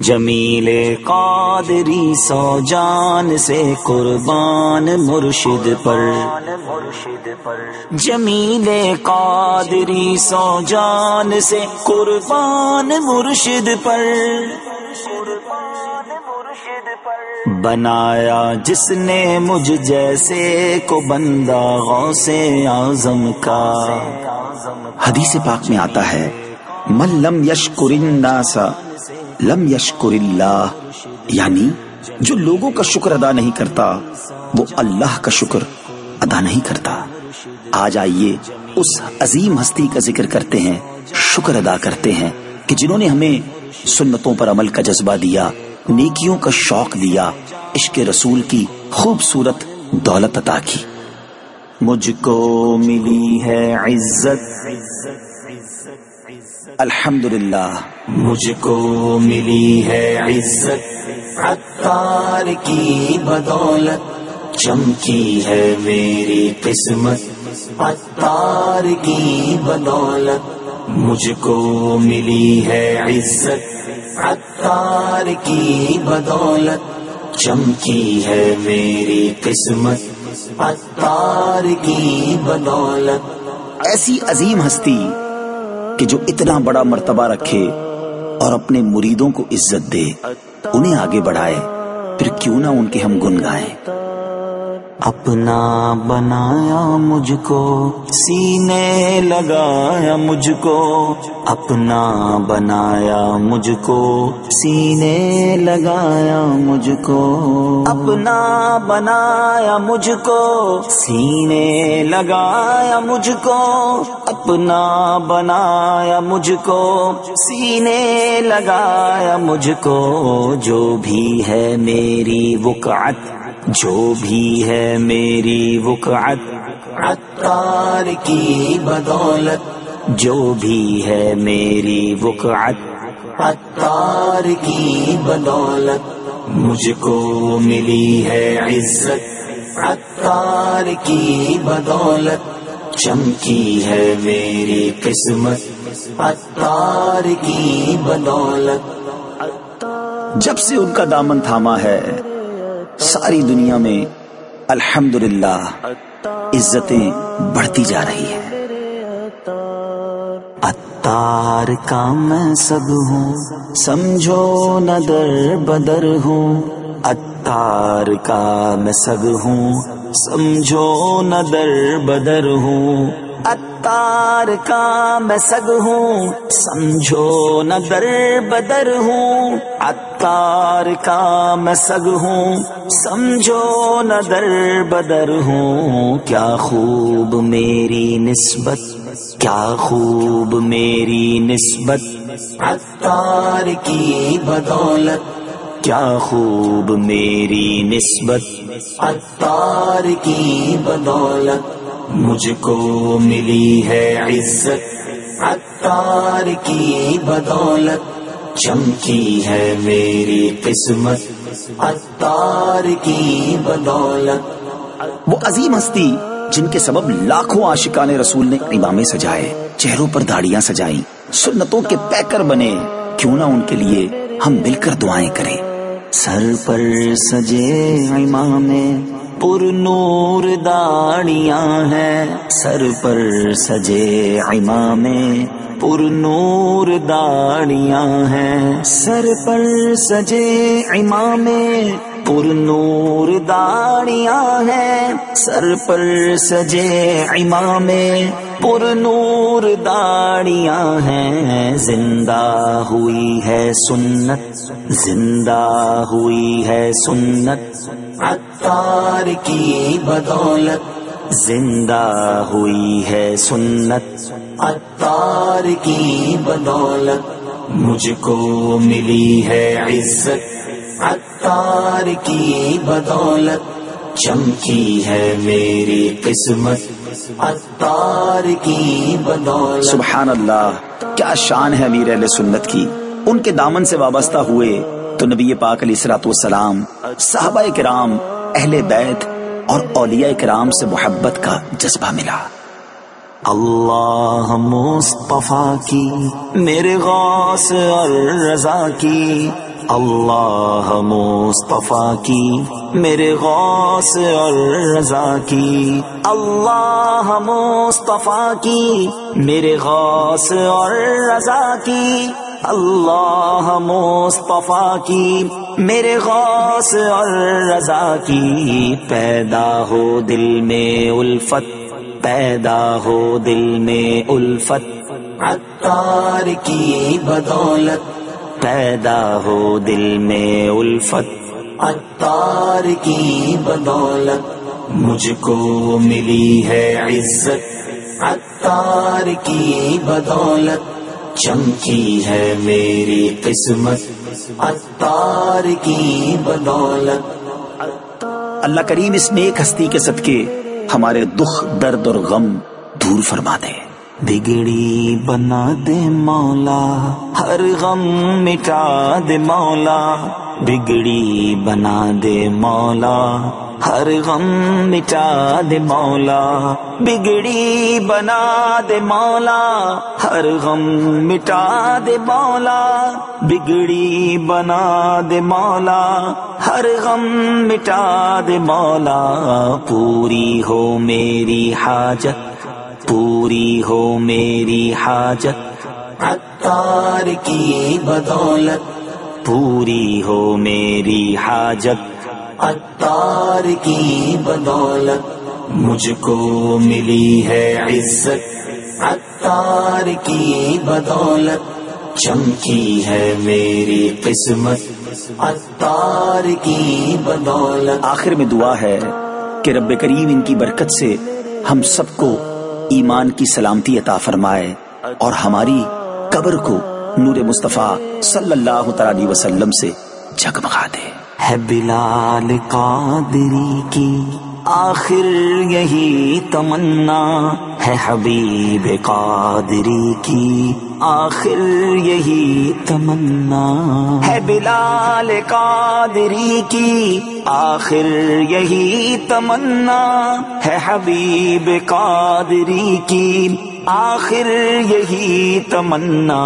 جمیل قادری سو جان سے قربان مرشد پر، جمیل قادری سو جان سے قربان مرشد پر، بنایا جس نے مجھ جیسے کو بندہ غوث اعظم کا۔ حدیث پاک میں آتا ہے من لم یشکر الناس لم یشکر اللہ، یعنی جو لوگوں کا شکر ادا نہیں کرتا وہ اللہ کا شکر ادا نہیں کرتا۔ آج آئیے اس عظیم ہستی کا ذکر کرتے ہیں، شکر ادا کرتے ہیں کہ جنہوں نے ہمیں سنتوں پر عمل کا جذبہ دیا، نیکیوں کا شوق دیا، عشق رسول کی خوبصورت دولت عطا کی۔ مجھ کو ملی ہے عزت الحمدللہ، مجھ کو ملی ہے عزت، عطار کی بدولت چمکی ہے میری قسمت، عطار کی بدولت مجھ کو ملی ہے عزت، عطار کی بدولت چمکی ہے میری قسمت، عطار کی بدولت۔ ایسی عظیم ہستی کہ جو اتنا بڑا مرتبہ رکھے اور اپنے مریدوں کو عزت دے، انہیں آگے بڑھائے، پھر کیوں نہ ان کے ہم گن گائیں۔ اپنا بنایا مجھ کو، سینے لگایا مجھ کو، اپنا بنایا مجھ کو، سینے لگایا مجھ کو، اپنا بنایا مجھ کو، سینے لگایا مجھ کو، اپنا بنایا مجھ کو، سینے لگایا مجھ کو، جو بھی ہے میری وقعت، جو بھی ہے میری وقعت، عطار کی بدولت، جو بھی ہے میری وقعت، عطار کی بدولت مجھ کو ملی ہے عزت، عطار کی بدولت چمکی ہے میری قسمت، عطار کی بدولت۔ جب سے ان کا دامن تھاما ہے ساری دنیا میں الحمدللہ عزتیں بڑھتی جا رہی ہیں۔ عطار کا میں سب ہوں، سمجھو نہ در بدر ہوں، عطار کا میں سب ہوں، سمجھو نہ در بدر ہوں، عطار کا میں سگ ہوں، سمجھو نہ در بدر ہوں، عطار کا میں سگ ہوں، سمجھو نہ در بدر ہوں۔ کیا خوب میری نسبت، کیا خوب میری نسبت، عطار کی بدولت، کیا خوب میری نسبت، عطار کی بدولت مجھ کو ملی ہے عزت، عطار کی بدولت چمکی ہے میری قسمت، عطار کی بدولت۔ وہ عظیم ہستی جن کے سبب لاکھوں عاشقان رسول نے امامے سجائے، چہروں پر داڑیاں سجائیں، سنتوں کے پیکر بنے، کیوں نہ ان کے لیے ہم مل کر دعائیں کریں۔ سر پر سجے امامے پر نور داڑیاں ہیں، سر پر سجے امامے پر نور داڑیاں ہیں، سر پر سجے امامے پر نور داڑیاں ہیں، سر پر سجے امامے پر نور داڑیاں ہیں۔ زندہ ہوئی ہے سنت، زندہ ہوئی ہے سنت، عطار کی بدولت، زندہ ہوئی ہے سنت، عطار کی بدولت مجھ کو ملی ہے عزت، عطار کی بدولت چمکی ہے میری قسمت، عطار کی بدولت۔ سبحان اللہ، کیا شان ہے امیر اہل سنت کی۔ ان کے دامن سے وابستہ ہوئے تو نبی پاک علیہ الصلوۃ والسلام، صحابہ کرام، اہل بیت اور اولیاء کرام سے محبت کا جذبہ ملا۔ اللہ مصطفیٰ کی، میرے غوث اور رضا کی، اللہ مصطفیٰ کی میرے غوث اور رضا کی، اللہ مصطفیٰ کی میرے غوث اور رضا کی، اللہ مصطفیٰ کی میرے غوث اور رضا کی، پیدا ہو دل میں الفت، پیدا ہو دل میں الفت، عطار کی بدولت، پیدا ہو دل میں الفت، عطار کی بدولت، مجھ کو ملی ہے عزت، عطار کی بدولت، چمکی ہے میری قسمت، عطار کی بدولت۔ اللہ کریم اس نیک ہستی کے صدقے ہمارے دکھ، درد اور غم دور فرما دے۔ بگڑی بنا دے مولا، ہر غم مٹا دے مولا، بگڑی بنا دے مولا، ہر غم مٹا دے مولا، بگڑی بنا دے مولا، ہر غم مٹا دے مولا، بگڑی بنا دے مولا، ہر غم مٹا دے مولا، پوری ہو میری حاجت، پوری ہو میری حاجت، عطار کی بدولت، پوری ہو میری حاجت، عطار کی بدولت، مجھ کو ملی ہے عزت، عطار کی بدولت، چمکی ہے میری قسمت، عطار کی بدولت۔ آخر میں دعا ہے کہ رب کریم ان کی برکت سے ہم سب کو ایمان کی سلامتی عطا فرمائے اور ہماری قبر کو نور مصطفیٰ صلی اللہ تعالی علیہ وسلم سے جگمگا دے۔ ہے بلال قادری کی آخر یہی تمنا، ہے حبیب قادری کی آخر یہی تمنا، ہے بلال قادری کی آخر یہی تمنا، ہے حبیب قادری کی آخر یہی تمنا،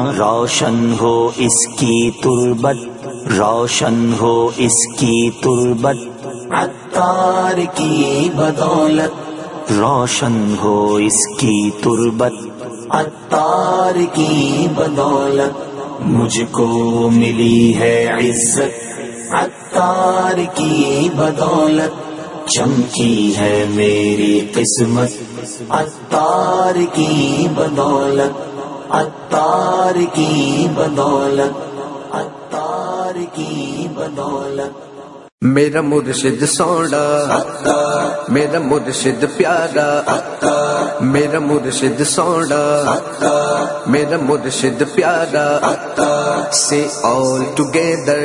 روشن ہو اس کی تربت، روشن ہو اس کی تربت، عطار کی بدولت، روشن ہو اس کی تربت، عطار کی بدولت، مجھ کو ملی ہے عزت، عطار کی بدولت، چمکی ہے میری قسمت، عطار کی بدولت، عطار کی بدولت، عطار کی بدولت۔ میرا مرشد سونا، میرا مرشد پیارا، میرا مرشد سونا، میرا مرشد پیارا، say all together,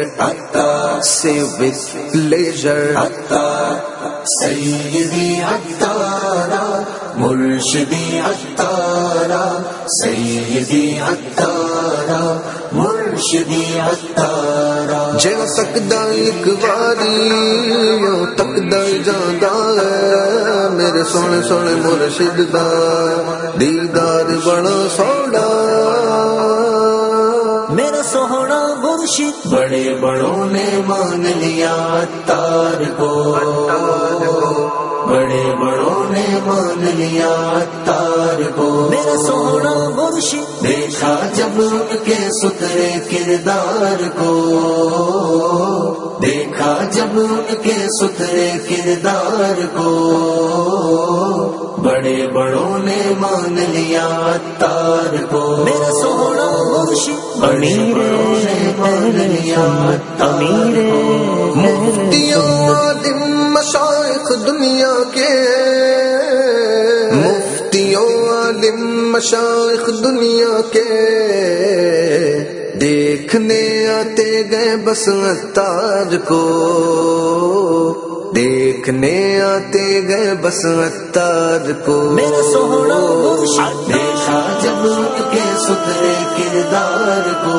say with pleasure، سیدی عطارا، مرشدی عطارا، سیدی عطارا، مرشدی عطارا، جو تکدا ایک واری یوں تکدا جاندا ہے، میرے سونے سونے مرشد دا دیدار بڑا سونا، میرا سوہنا مرشد بڑے بڑوں نے مان لیا عطار کو، بڑے بڑوں نے مان لیا عطار کو، میرا سوہنا مرشد دیکھا جب ان کے ستھرے کردار کو، دیکھا جب ان کے ستھرے کردار کو، بڑے بڑوں نے مان لیا عطار کو، میرا سوہنا مرشد بڑے بڑوں نے مان لیا عطار کو، مفتیوں عالم مشائخ دنیا کے، مفتیوں عالم مشائخ دنیا کے، دیکھنے آتے گئے بس عطار کو، دیکھنے آتے گئے بس عطار کو، میرا سوہنا مرشد دیکھا جب ان کے ستھرے کردار کو،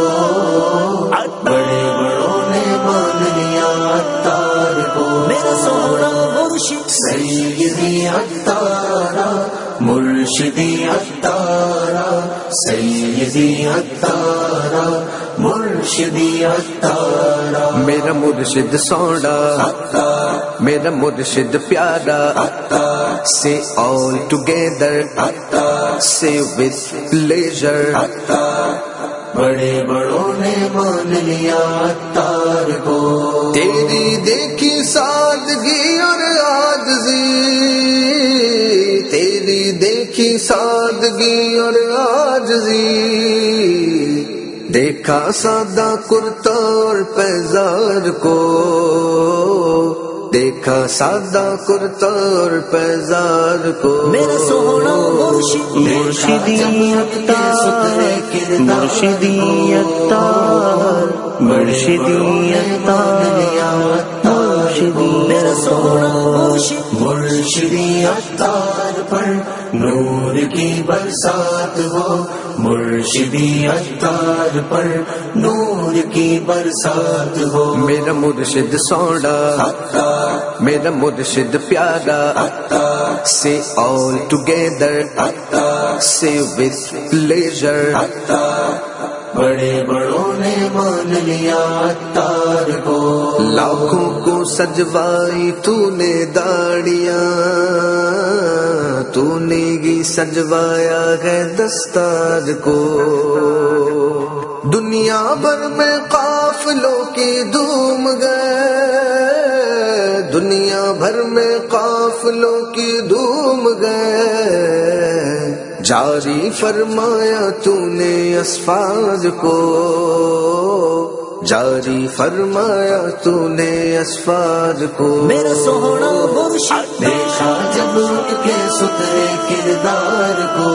بڑے بڑوں نے مان لیا عطار کو، میرا سوہنا مرشد سیدی عطارا، مرشدی عطارا، سیدی سیدی عطارا مرشدی عطارا میرا مرشد سونا میرا مرشد پیارا say all together say with pleasure بڑے بڑوں نے مان لیا عطار کو تیری دیکھی سادگی اور عاجزی تیری دیکھی سادگی اور عاجزی دیکھا سادہ کرتا اور پیزار کو دیکھا سادہ کرتا اور پیزار کو میرا سونا مرشدی عطار مرشدی عطار مرشدی عطار مرشدی میرا سونا مرشدی عطار پر نور کی برسات ہو مرشدی عطار پر نور کی برسات ہو میرا مرشد سونا میرا مرشد پیارا say all together say with pleasure بڑے بڑوں نے مان لیا عطار کو لاکھوں کو سجوائی تو نے داڑیاں تو نے گی سجوایا ہے دستار کو دنیا بھر میں قافلوں کی دھوم گئے دنیا بھر میں قافلوں کی دھوم گئے جاری فرمایا تو نے اسفار کو جاری فرمایا تو نے اسفار کو میرا سونا مرشد دیکھا جب ان کے سترے کردار کو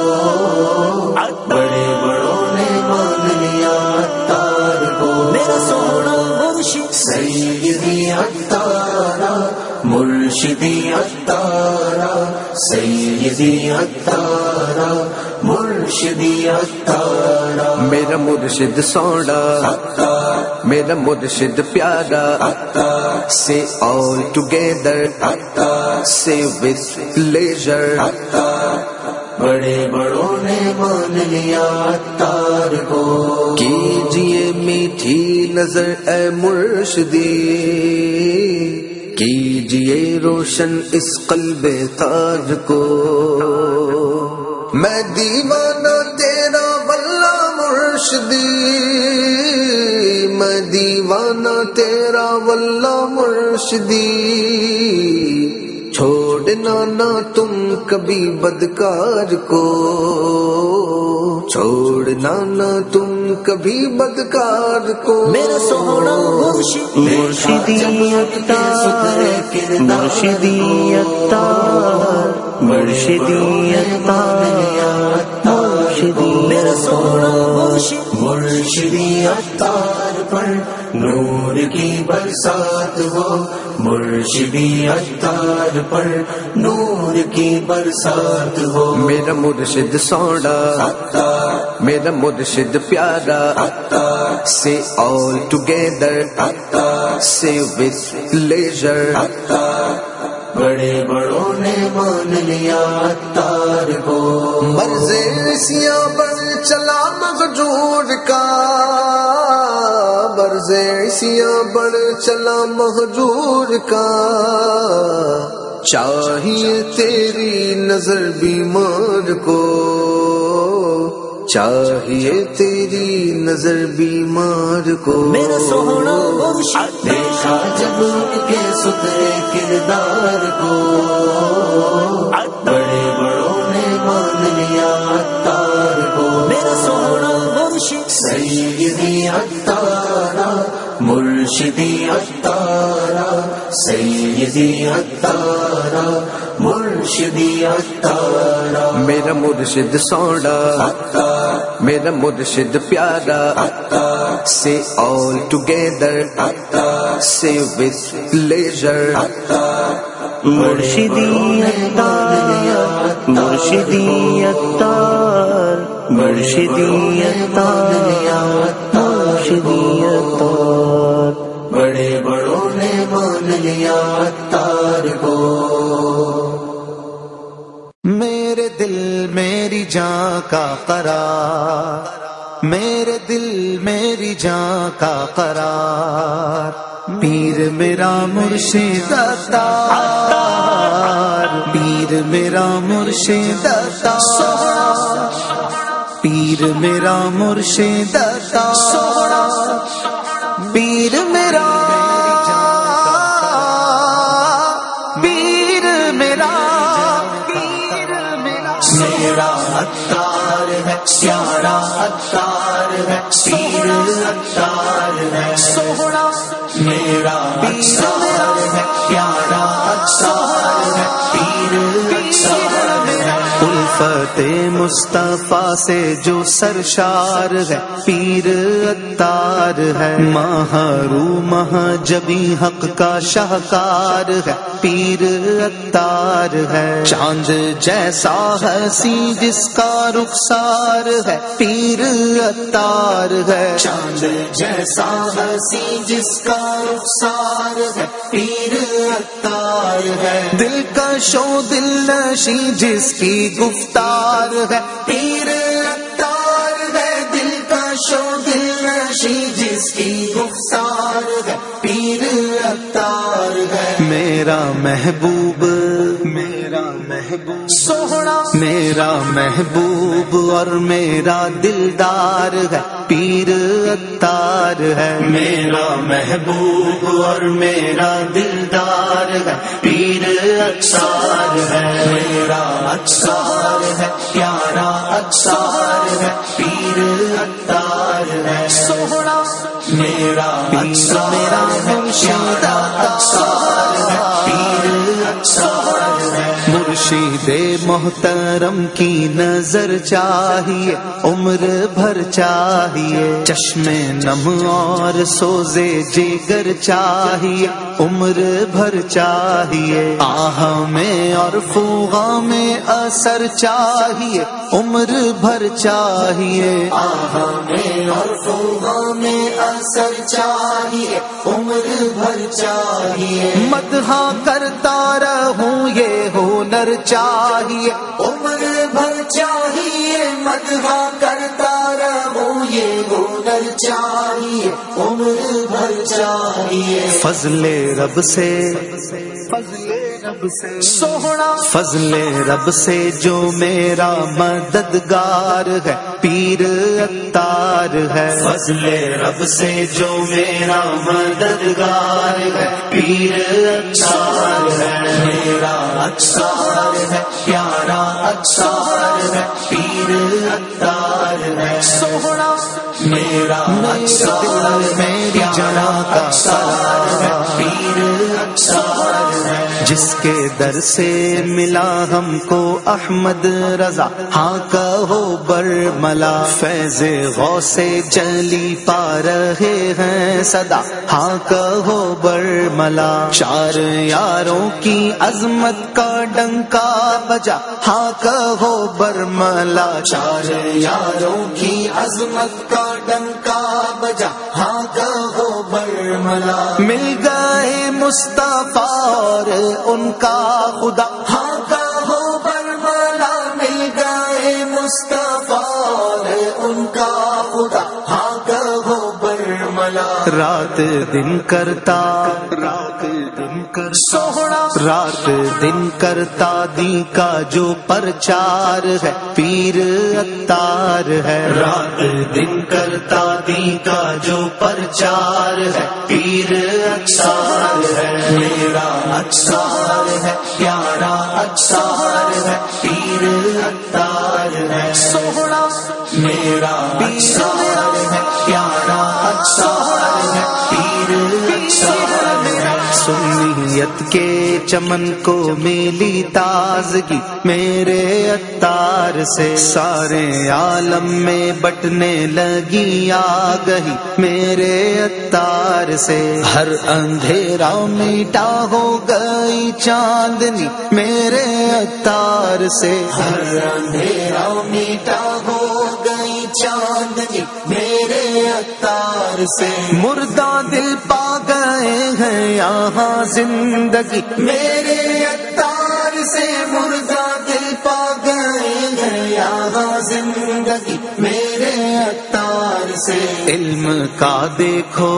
بڑے بڑوں نے مان لیا عطار کو میرا سونا مرشد سیدی عطارا مرشدی عطارا سیدی عطارا مرشدی عطارا میرا مرشد سونا میرا مرشد پیارا say all together say with pleasure بڑے بڑوں نے مان لیا عطار کو کیجئے میٹھی نظر اے مرشدی کیجئے روشن اس قلب تاج کو میں دیوانہ تیرا واللہ مرشدی میں دیوانہ تیرا واللہ مرشدی چھوڑنا نہ تم کبھی بدکار کو چھوڑنا نہ تم کبھی بدکار کو میرا سونا مرشدی عطار مرشدی عطار مرشدی عطار مرشدی میرا سونا مرشدی عطار پر نور کی برسات ہو مرشدی عطار پر نور کی برسات ہو میرا مرشد سونا میرا مرشد پیارا say all together say with pleasure بڑے بڑوں نے مان لیا عطار کو مرض عیسیاں بڑھ چلا مہجور کا مرض عیسیاں بڑھ چلا مہجور کا چاہیے تیری نظر بیمار کو چاہیے تیری نظر بیمار کو میرا سونا مرشد دیکھا جب ان کے سترے کردار کو بڑے بڑوں نے مان لیا عطار کو میرا سونا مرشد سیدی عطارا مرشدی عطارا سیدی عطارا مرشدی عطارا میرا مرشد سونا میرا مرشد پیارا say all together say with pleasure مرشدی Attar مرشدی Attar مرشدی Attar مرشدی Attar بڑے بڑوں نے مان لیا عطار کو میرے دل میری جان کا قرار میرے دل میری جان کا قرار، پیر میرا مرشد عطار، پیر میرا مرشد عطار، پیر میرا مرشد عطار، پیر میرا میرا عطار ہے، پیارا عطار ہے، پیر عطار ہے، سوہنا میرا عطار ہے، پیارا عطار ہے، پیر عطار ہے، الفت مصطفیٰ سے جو سرشار ہے، پیر عطار ہے، محروم جبی حق کا شاہکار ہے، پیر عطار ہے، چاند جیسا حسین جس کا رخسار ہے، پیر عطار ہے، چاند جیسا حسین جس کا رخسار ہے، پیر عطار ہے، دل کش و دل نشی جس کی گفتار ہے، پیر عطار ہے، دل کش و دل نشی جس کی گفتار ہے، پیر عطار ہے، میرا محبوب سوہنا میرا محبوب اور میرا دلدار ہے، پیر عطار ہے، میرا محبوب اور میرا دلدار ہے، پیر عطار ہے، میرا عطار ہے، پیارا عطار ہے، پیر عطار ہے، سوہنا میرا مرشد عطار ہے، پیر عطار ہے، مرشد محترم کی نظر چاہیے، عمر بھر چاہیے، چشم نم اور سوزے جگر چاہیے، عمر بھر چاہیے، آہ میں اور فوغا میں اثر چاہیے، عمر بھر چاہیے، آہ میں اور فوغا میں اثر چاہیے، عمر بھر چاہیے، مدح کرتا رہوں یہ ہنر چاہیے، عمر بھر چاہیے، مدح کرتا رہوں یہ ہنر چاہیے، عمر بھر چاہیے، فضل رب سے سوہنا فضل رب سے جو میرا مددگار ہے، پیر عطار ہے، فضل رب سے جو میرا مددگار ہے، پیر عطار ہے، میرا عطار ہے، پیارا عطار ہے، پیر عطار ہے، سوہنا میرا عطار ہے، پیارا عطار ہے، پیر عطار ہے، جس کے در سے ملا ہم کو احمد رضا، ہاں کہو برملا، فیض غوث جلی پا رہے ہیں صدا، ہاں کہو برملا، چار یاروں کی عظمت کا ڈنکا بجا، ہاں کہو برملا، چار یاروں کی عظمت کا ڈنکا بجا، ہاں کہو برملا، مل گئے مصطفیٰ اور ان کا خدا، ہاں کہو برملا، مل گئے مصطفیٰ اور ان کا خدا، ہاں کہو برملا، رات دن کرتا سوہنا رات دن کرتا دی کا جو پرچار ہے، پیر عطار ہے، رات دن کرتا دی کا جو پرچار ہے، پیر عطار ہے، میرا عطار ہے، پیارا عطار ہے، پیر عطار ہے، سوہنا میرا عطار ہے، پیارا عطار ہے، پیر عطار ہے، سنیت کے چمن کو ملی تازگی میرے عطار سے، سارے عالم میں بٹنے لگی آگہی میرے عطار سے، ہر اندھیرا میٹا ہو گئی چاندنی میرے عطار سے، ہر اندھیرا میٹا ہو گئی چاندنی میرے عطار سے، مردہ دل پا گئے ہیں یہاں زندگی میرے عطار سے، مردہ دل پا گئے ہیں یہاں زندگی میرے عطار سے علم کا دیکھو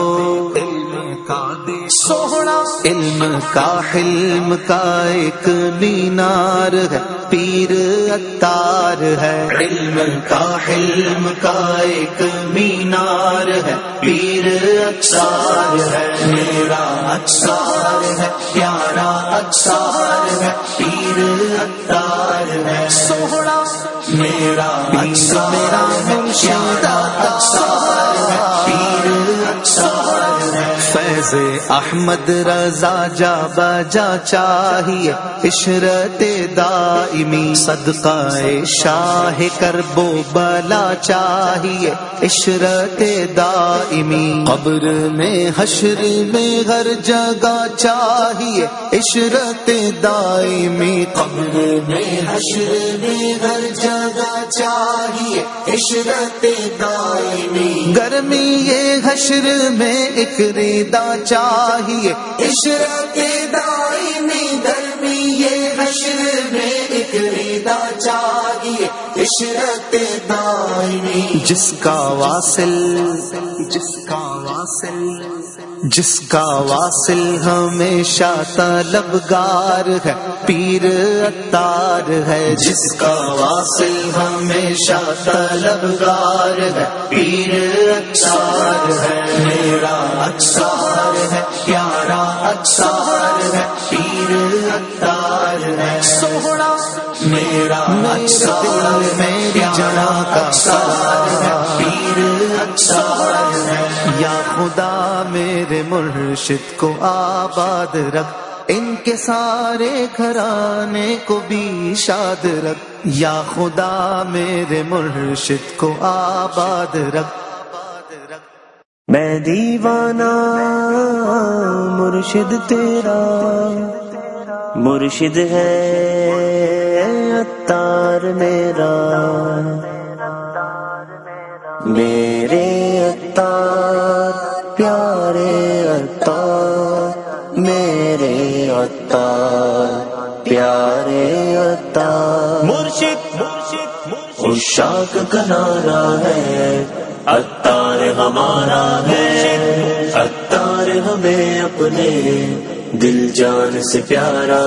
سوہنا علم کا حلم کا ایک مینار ہے پیر عطار ہے علم کا حلم کا ایک مینار ہے پیر عطار ہے میرا عطار ہے پیارا عطار ہے پیر عطار ہے سوہنا میرا میرا مرشد عطار ہے پیر عطار ہے فیض احمد رضا جا بجا چاہیے عشرت دائمی صدقہ شاہ کرب و بلا چاہیے عشرت دائمی قبر میں حشر میں ہر جگہ چاہیے عشرت دائمی قبر میں حشر میں ہر جگہ چاہیے عشرت دائمی گرمی یہ حشر میں ایک ریدا چاہیے عشرت دائمی گرمی یہ حشر میں ایک ریدا چاہیے عشرت دائمی جس کا واصل ہمیشہ طلبگار ہے پیر عطار ہے جس کا واصل ہمیشہ طلبگار ہے پیر عطار ہے میرا عطار ہے پیارا عطار ہے پیر عطار ہے سوہنا میرا عطار میری جان کا عطار ہے پیر عطار ہے یا خدا میرے مرشد کو آباد رکھ ان کے سارے گھرانے کو بھی شاد رکھ یا خدا میرے مرشد کو آباد رکھ میں دیوانہ مرشد تیرا مرشد ہے عطار میرا میرے عطار پیارے عطار میرے عطار پیارے عطار مرشد عشاق کا نعرہ ہے عطار ہمارا ہے عطار ہمیں اپنے دل جان سے پیارا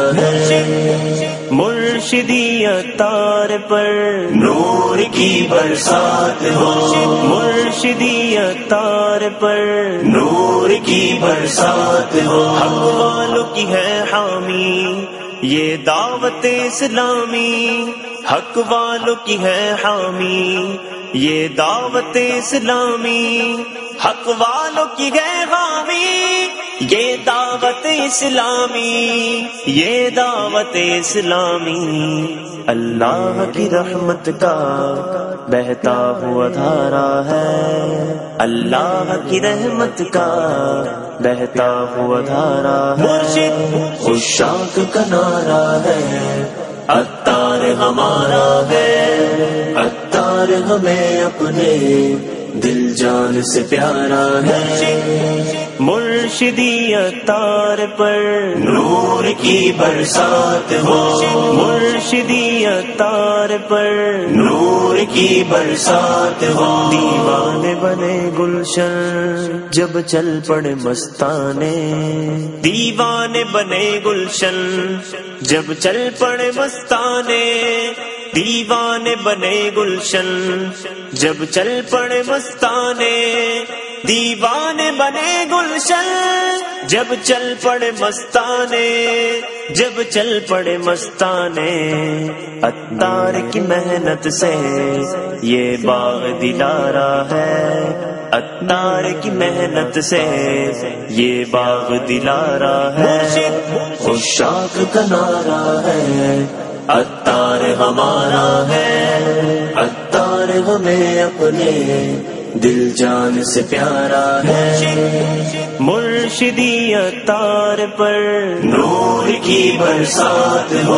ہے مرشدی عطار پر نور کی برسات ہو مرشدی عطار پر نور کی برسات ہو حق والوں کی ہے حامی یہ دعوت اسلامی حق والوں کی ہے حامی یہ دعوت اسلامی حق والوں کی ہے حامی یہ دعوت اسلامی یہ دعوت اسلامی اللہ کی رحمت کا بہتا ہوا دھارا ہے اللہ کی رحمت کا بہتا ہوا دھارا ہے عشاق کا نعرہ ہے عطار ہمارا ہے عطار ہمیں اپنے دل جان سے پیارا ہے مرشدی عطار پر نور کی برسات ہو مرشدی عطار پر نور کی برسات ہو دیوانے بنے گلشن جب چل پڑے مستانے دیوانے بنے گلشن جب چل پڑے مستانے دیوانے بنے گلشن جب چل پڑے مستانے دیوانے بنے گلشن جب چل پڑے مستانے جب چل پڑے مستانے عطار کی محنت سے یہ باغ دلارا ہے عطار کی محنت سے یہ باغ دلارا ہے عشاق کا نعرہ ہے عطار ہمارا ہے عطار ہمیں اپنے دل جان سے پیارا ہے مرشدی عطار پر نور کی برسات ہو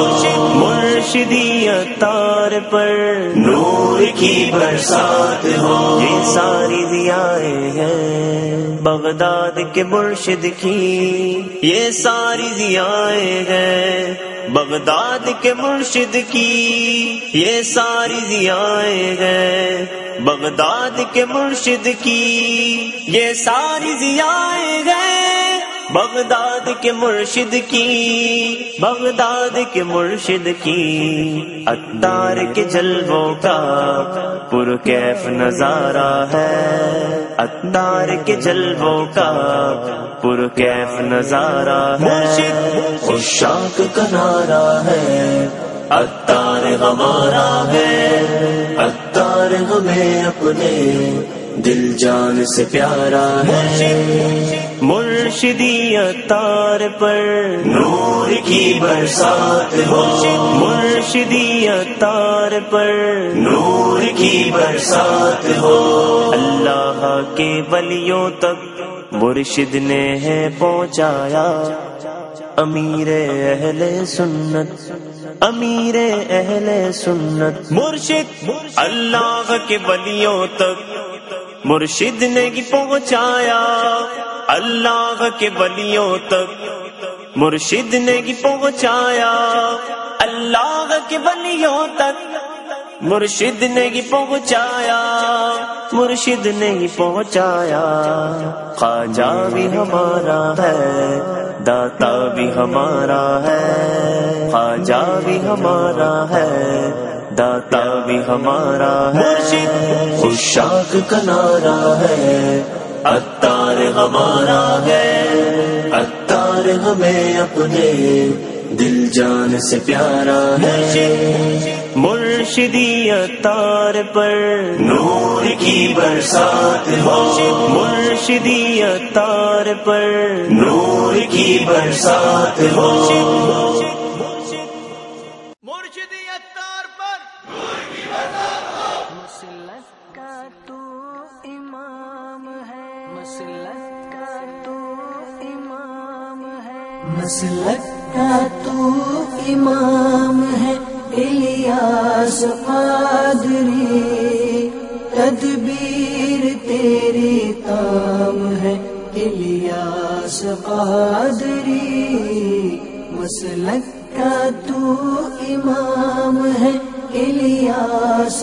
مرشدی عطار پر نور کی برسات ہو یہ ساری ضیائیں ہیں بغداد کے مرشد کی یہ ساری ضیائیں ہیں بغداد کے مرشد کی یہ ساری ضیائیں ہیں بغداد کے مرشد کی یہ ساری ضیائیں ہیں، بغداد کے مرشد کی، بغداد کے مرشد کی عطار کے جلووں کا پرکیف نظارہ ہے، عطار کے جلووں کا پرکیف نظارہ ہے، عشاق کا نعرہ ہے، عطار ہمارا ہے، عطار ہمیں اپنے دل جان سے پیارا ہے، مرشدی عطار پر نور کی برسات ہو، مرشدی عطار پر نور کی برسات ہو، اللہ کے ولیوں تک مرشد نے ہے پہنچایا، امیر اہل سنت، امیر اہل سنت مرشد، اللہ کے ولیوں تک مرشد نے ہی پہنچایا، اللہ کے ولیوں تک مرشد نے ہی پہنچایا، اللہ کے ولیوں تک مرشد نے ہی پہنچایا، مرشد نے ہی پہنچایا، خواجہ بھی ہمارا ہے، داتا بھی ہمارا ہے، خواجہ بھی ہمارا ہے، داتا بھی ہمارا ہے، عشاق کا نعرہ ہے، عطار ہمارا ہے، عطار ہمیں اپنے دل جان سے پیارا ہے، مرشدی عطار پر نور کی برسات ہو، مرشدی عطار پر نور کی برسات ہو، مرشدی عطار پر نور کی برسات ہو، مسلک کا تو امام ہے، مسلک کا تو امام ہے، مسلک کا تو امام ہے، الیاس قادری تدبیر تیری تام ہے، الیاس قادری مسلک کا تو امام ہے، الیاس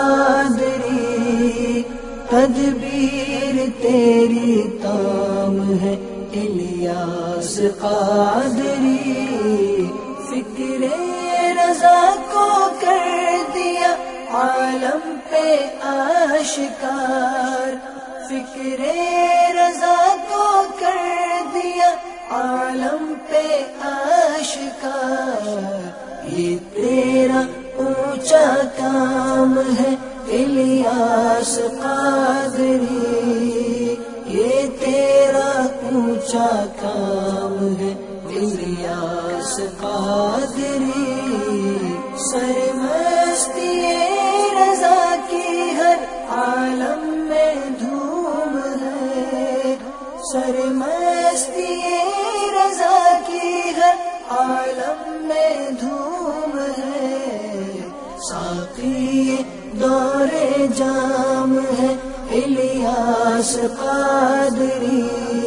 قادری تدبیر تیری تام ہے، الیاس قادری فکر رضا کو کر دیا عالم پہ آشکار، فکر رضا کو کر دیا عالم پہ آشکار، یہ تیرا اونچا کام ہے الیاس قادری، یہ تیرا اونچا کام ہے الیاس قادری، سرمستی رضا کی ہر عالم میں دھوم ہے، سرمستی رضا کی ہر عالم میں دھوم ہے، ساقی دور جام ہے الیاس قادری،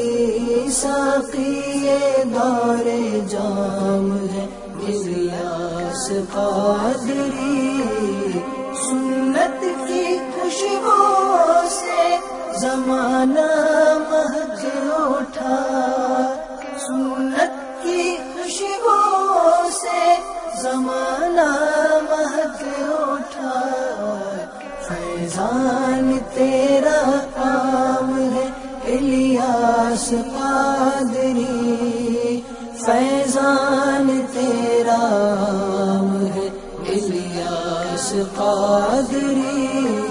ساقی دور جام ہے الیاس قادری، سنت کی خوشبو سے زمانہ مہک اٹھا، سنت کی خوشبو سے زمانہ مہک اٹھا، فیضان تیرا عام ہے الیاس قادری، فیضان تیرا عام ہے Ilyas Qadri,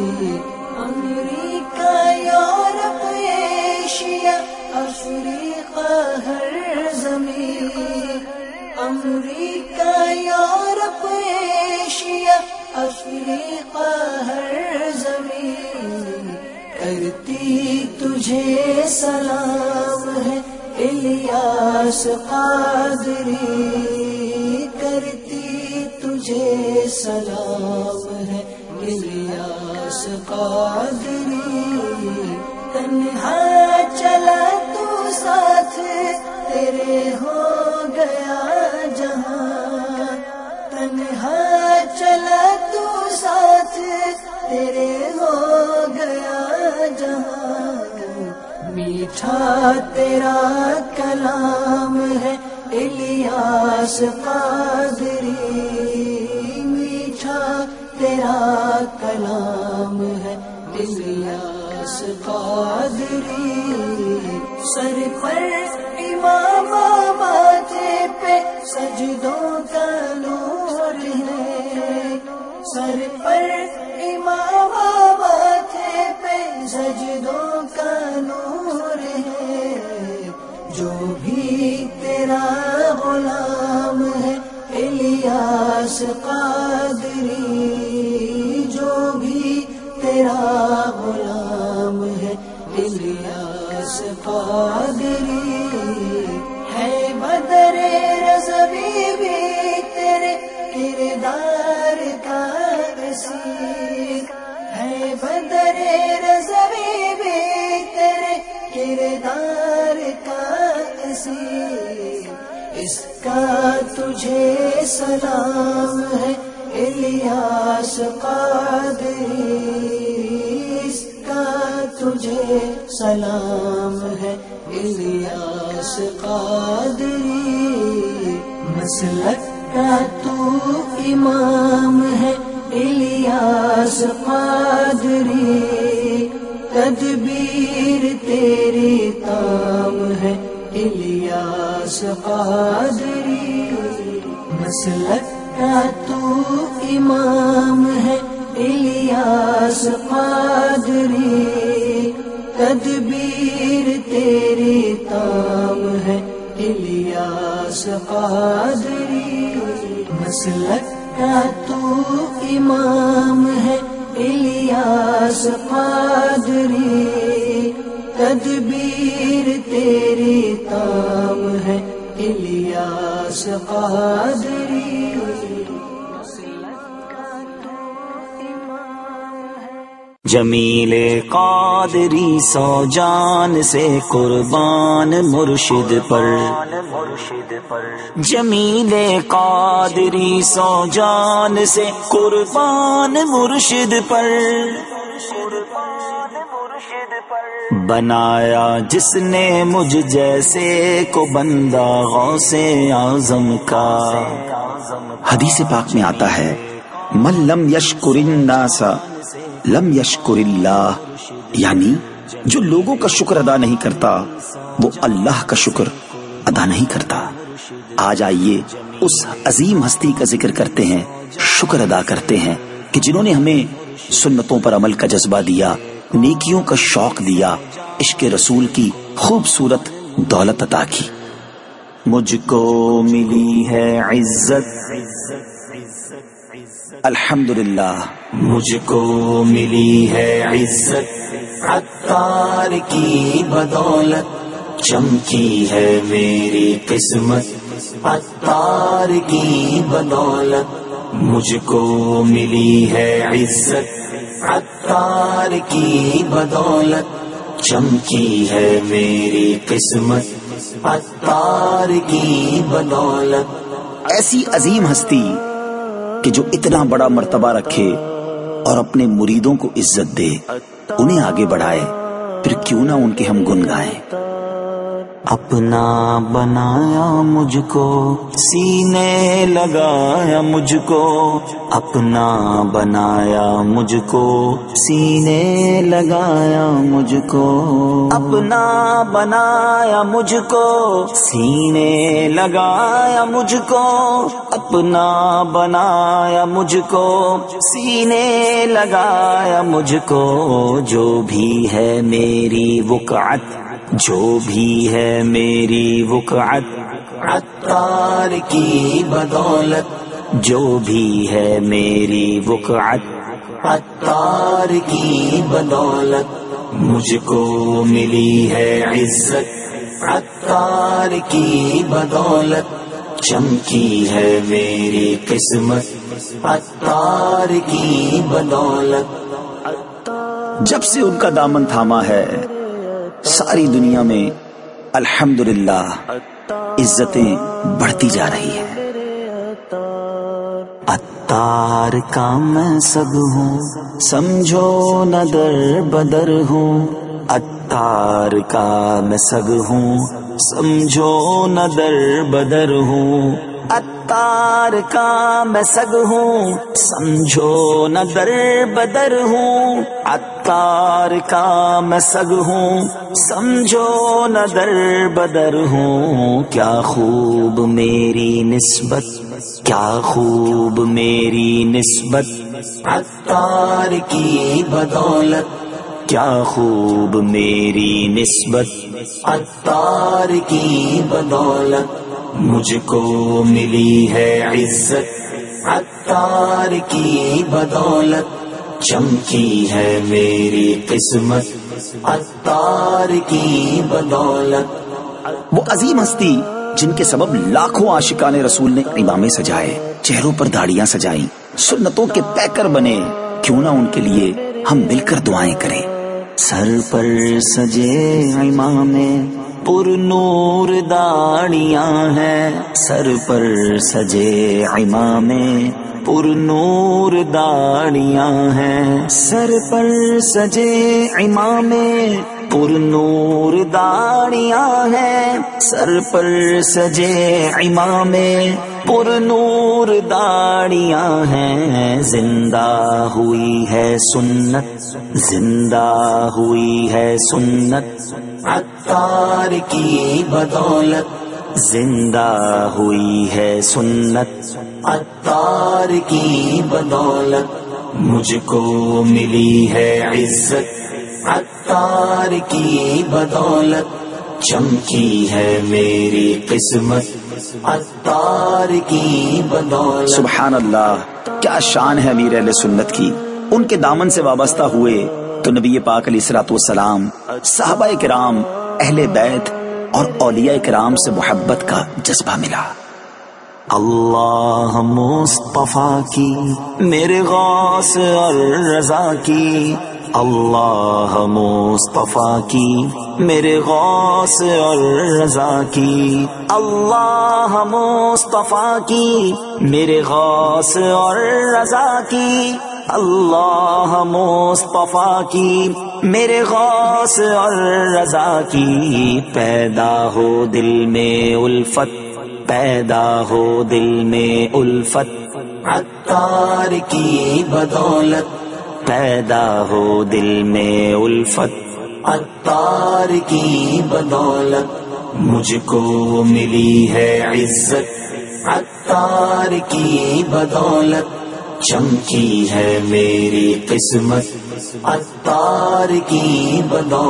America Europe Asia Africa ہر زمین، امریکہ یورپ ایشیا افریقہ ہر زمین، کرتی تجھے سلام ہے الیاس قادری، کرتی تجھے سلام ہے الیاس قادری، تنہا چلا تو ساتھ تیرے ہو گیا جہاں، تنہا چلا تو ساتھ تیرے ہو میٹھا تیرا کلام ہے الیاس قادری، میٹھا تیرا کلام ہے الیاس قادری، سر پر امام ماتھے پہ سجدوں کا نور ہے، سر پر امام ماتھے پہ سجدوں کا نور ہے، جو بھی تیرا غلام ہے الیاس قادری، جو بھی تیرا غلام ہے الیاس قادری، ہے بدر رضوی بھی تیرے کردار کا اسیر، ہے بدر رضوی بھی تیرے کردار کا اسیر، اس کا تجھے سلام ہے الیاس قادری، اس کا تجھے سلام ہے الیاس قادری، مسلک کا تو امام ہے الیاس قادری، تدبیر تیری تام ہے الیاس قادری، مسلک کا تو امام ہے الیاس قادری، تدبیر تیری تام ہے الیاس قادری، مسلک کا تو امام ہے الیاس قادری، تدبیر تیری تام ہے الیاس قادری، جمیل قادری سو جان سے قربان مرشد پر، جمیل قادری سو جان سے قربان مرشد پر، بنایا جس نے مجھ جیسے کو بندہ غوث اعظم کا۔ حدیث پاک میں آتا ہے من لم یشکر الناس لم یشکر اللہ، یعنی جو لوگوں کا شکر ادا نہیں کرتا وہ اللہ کا شکر ادا نہیں کرتا۔ آج آئیے اس عظیم ہستی کا ذکر کرتے ہیں، شکر ادا کرتے ہیں کہ جنہوں نے ہمیں سنتوں پر عمل کا جذبہ دیا، نیکیوں کا شوق دیا، عشق رسول کی خوبصورت دولت عطا کی۔ مجھ کو ملی ہے عزت الحمدللہ، مجھ کو ملی ہے عزت، عطار کی بدولت چمکی ہے میری قسمت، عطار کی بدولت مجھ کو ملی ہے عزت، عطار کی بدولت چمکی ہے میری قسمت، عطار کی بدولت۔ ایسی عظیم ہستی کہ جو اتنا بڑا مرتبہ رکھے اور اپنے مریدوں کو عزت دے، انہیں آگے بڑھائے، پھر کیوں نہ ان کے ہم گن گائیں۔ اپنا بنایا مجھ کو، سینے لگایا مجھ کو، اپنا بنایا مجھ کو، سینے لگایا مجھ کو، اپنا بنایا مجھ کو، سینے لگایا مجھ کو، اپنا بنایا مجھ کو، سینے لگایا مجھ کو، جو بھی ہے میری وقعت، جو بھی ہے میری وقعت، عطار کی بدولت، جو بھی ہے میری وقعت، عطار کی بدولت مجھ کو ملی ہے عزت، عطار کی بدولت چمکی ہے میری قسمت، عطار کی بدولت۔ جب سے ان کا دامن تھاما ہے ساری دنیا میں الحمدللہ عزتیں بڑھتی جا رہی ہیں۔ عطار کا میں سب ہوں، سمجھو نہ در بدر ہوں، عطار کا میں سگ ہوں، سمجھو نہ در بدر ہوں، عطار کا میں سگ ہوں، سمجھو نہ در بدر ہوں، عطار کا میں سگ ہوں، سمجھو نہ در بدر ہوں، کیا خوب میری نسبت، کیا خوب میری نسبت، عطار کی بدولت، کیا خوب میری نسبت، عطار کی بدولت، مجھ کو ملی ہے عزت، عطار کی بدولت، چمکی ہے میری قسمت، عطار کی بدولت۔ وہ عظیم ہستی جن کے سبب لاکھوں عاشقان رسول نے امامے سجائے، چہروں پر داڑیاں سجائیں، سنتوں کے پیکر بنے، کیوں نہ ان کے لیے ہم مل کر دعائیں کریں۔ سر پر سجے امامے پر نور داڑیاں ہیں، سر پر سجے امامے پر نور داڑیاں ہیں، سر پر سجے امامے پر نور داڑیاں ہیں، سر پر سجے امامے پر نور داڑیاں ہیں، زندہ ہوئی ہے سنت، زندہ ہوئی ہے سنت، عطار کی بدولت، زندہ ہوئی ہے سنت، عطار کی بدولت، مجھ کو ملی ہے عزت، عطار کی بدولت، چمکی ہے میری قسمت، عطار کی بدولت۔ سبحان اللہ، کیا شان ہے امیر اہل سنت کی۔ ان کے دامن سے وابستہ ہوئے تو نبی پاک علیہ الصلوۃ والسلام، صحابہ کرام، اہل بیت اور اولیاء کرام سے محبت کا جذبہ ملا۔ اللہ مصطفیٰ کی میرے غوث اور رضا کی، اللہ مصطفیٰ کی میرے غوث اور رضا کی، اللہ مصطفیٰ کی میرے غوث اور رضا کی، اللہ مصطفیٰ کی میرے غوث اور رضا کی، پیدا ہو دل میں الفت، پیدا ہو دل میں الفت، عطار کی بدولت، پیدا ہو دل میں الفت، عطار کی بدولت، مجھ کو ملی ہے عزت، عطار کی بدولت، چمکی ہے میری قسمت، عطار کی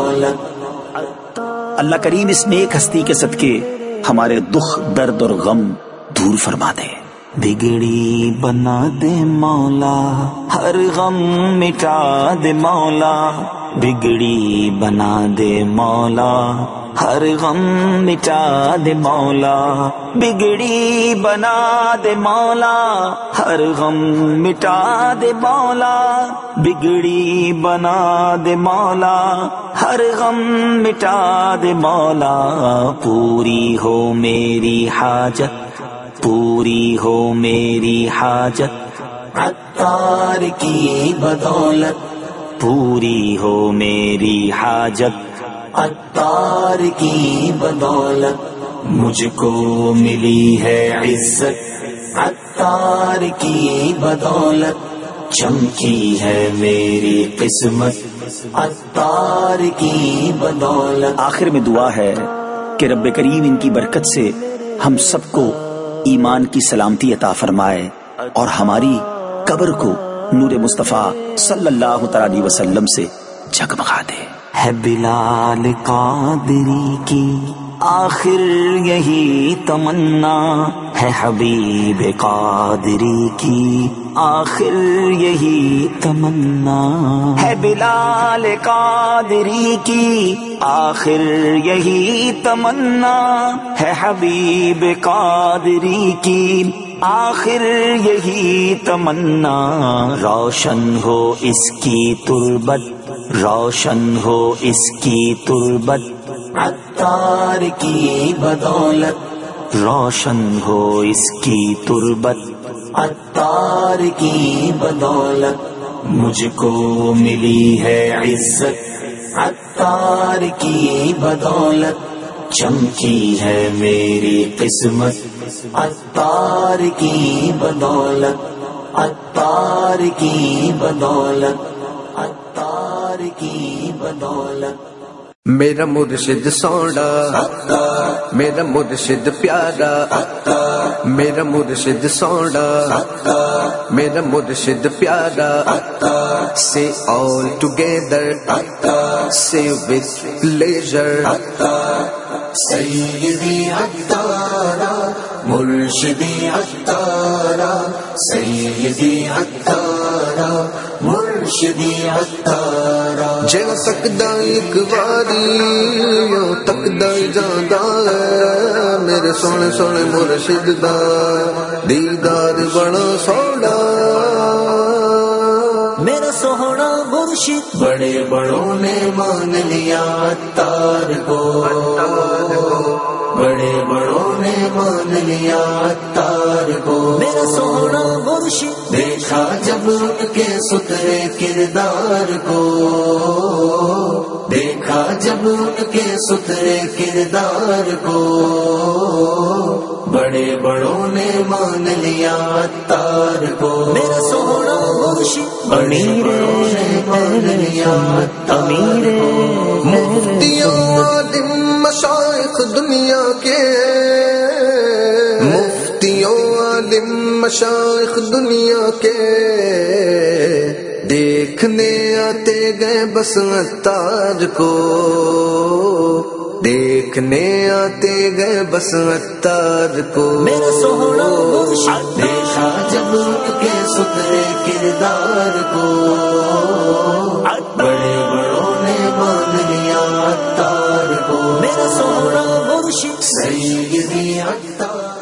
بدولت۔ اللہ کریم اس نیک ہستی کے صدقے ہمارے دکھ، درد اور غم دور فرما دے۔ بگڑی بنا دے مولا، ہر غم مٹا دے مولا، بگڑی بنا دے مولا، ہر غم مٹا دے مولا، بگڑی بنا دے مولا، ہر غم مٹا دے مولا، بگڑی بنا دے مولا، ہر غم مٹا دے مولا، پوری ہو میری حاجت، پوری ہو میری حاجت، عطار کی بدولت، پوری ہو میری حاجت، عطار کی بدولت، مجھ کو ملی ہے عزت، عطار کی بدولت، چمکی ہے میری قسمت، عطار کی بدولت۔ آخر میں دعا ہے کہ رب کریم ان کی برکت سے ہم سب کو ایمان کی سلامتی عطا فرمائے اور ہماری قبر کو نور مصطفیٰ صلی اللہ تعالی علیہ وسلم سے جگمگا دے۔ ہے بلال قادری کی آخر یہی تمنا، ہے حبیب قادری کی آخر یہی تمنا، ہے بلال قادری کی آخر یہی تمنا، ہے حبیب قادری کی آخر یہی تمنا، روشن ہو اس کی تربت، روشن ہو اس کی تربت، عطار کی بدولت، روشن ہو اس کی تربت، عطار کی بدولت، مجھ کو ملی ہے عزت، عطار کی بدولت چمکی ہے میری قسمت، عطار کی بدولت، عطار کی بدولت، عطار کی بدولت۔ میرا مرشد سونا، میرا مرشد پیارا، میرا مرشد سونا، میرا مرشد پیارا، say all together, say with pleasure، سیدی عطارا مرشدی عطارا، سیدی عطارا مرشدی عطارا۔ جو تکدا ایک واری یوں تکدا جاندا ہے، میرے سونے سونے مرشد دا دیدار بڑا سونا۔ میرا سوہنا مرشد بڑے بڑوں نے مان لیا عطار کو، بڑے بڑوں نے مان لیا عطار کو۔ میرا سوہنا مرشد دیکھا جب ان کے ستھرے کردار کو، دیکھا جب ان کے ستھرے کردار کو، بڑے بڑوں نے مان لیا عطار کو۔ میرا سوہنا مرشد امیر مان لیا عطار کو۔ مفتیوں عالم مشائخ دنیا کے، مفتیوں عالم مشائخ دنیا کے، دیکھنے آتے گئے بس عطار کو، دیکھنے آتے گئے بس عطار کو۔ میرا سوہنا مرشد دیکھا جب ان کے ستھرے کردار کو، بڑے بڑوں نے مان لیا عطار کو۔ میرا سوہنا مرشد سیدی عطار